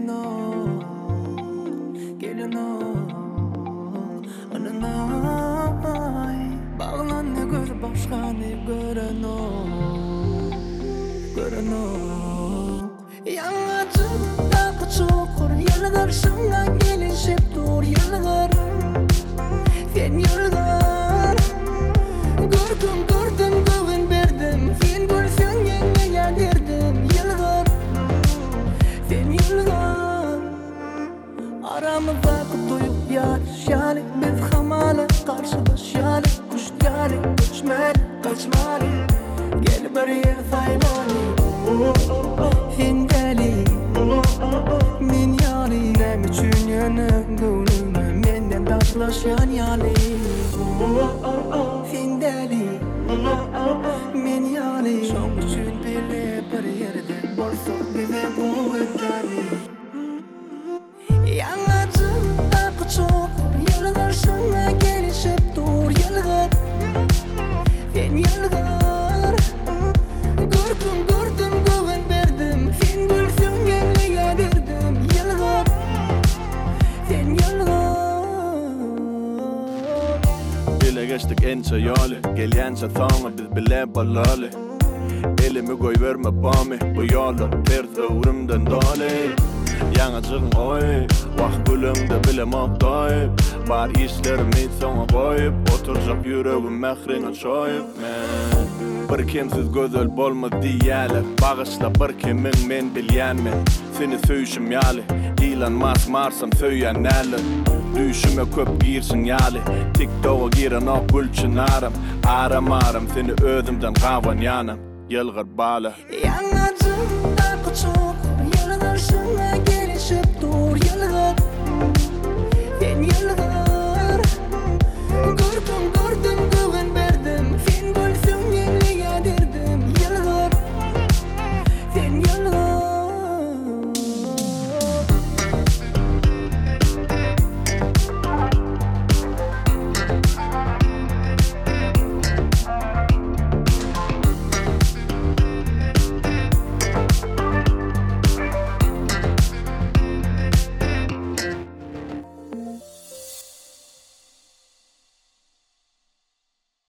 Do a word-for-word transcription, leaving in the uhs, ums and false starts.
Gelin o, gelin o, ananay. Bağlan ne gör başka ne gören o, gören o. Yangacım takı çukur yılgar şunga gelişip dur yılgar. Sen yılgar gördüm gördüm güven verdim. Sen görsen yenge ya derdim yılgar. Sen yılgar aramızda kutuyup yarışalı. Biz hamalı karşılaşalı. Kuş diyali kaçmalı kaçmalı. Gel bir yer saymalı. Sen deli min yali. Nem üçün yanım gönlüme menden tatlaşan yali. Sen deli min yali. Şom üçün bile bir yerde borsak bize bu öteli. Yangacım takı çok yılgar şuna gelişip dur yılgar. Sen yılgar gördüm gördüm güven verdim. Sen gülsün yenliğe derdim yılgar. Sen yılgar Dile geçtik ençe yolu. Gelyençe tağına biz bile balalı. Elimi koy verme bami. Bu yolu ters öğrümden dali. Yangacığın oy vah gülümde bile muhtayip. Bar işlerimi sana koyup oturacak yüreğim mehrine çoyup. Bir kimsiz güzel bolmaz diyeler. Bağışla bir kimin men bilyenmen. Seni söyüşüm yali. İlanmaz marsam söyyen neler. Düşüme köp girsin yali. TikTok'a giren o gülçün aram. Aram aram seni özümden kavan yanam. Yılgır bağla. Yangacım